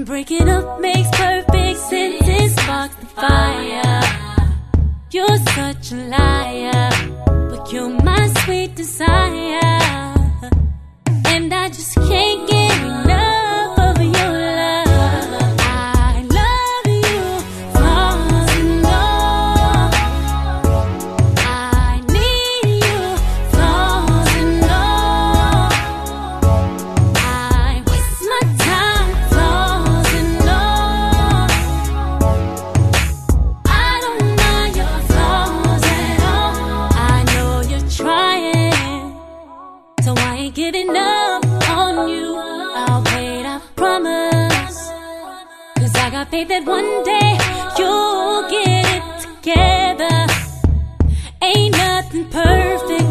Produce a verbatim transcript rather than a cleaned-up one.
And breaking up makes perfect sense. It sparks the fire. You're such a liar, but you're my sweet desire. And I just can't get enough of your love. I love you, falling off. I need you, falling off. I waste my time falling off. I don't mind your flaws at all. I know you're trying, so I ain't giving up on you. I'll wait, I promise. Cause I got faith that one day you'll get it together. Ain't nothing perfect.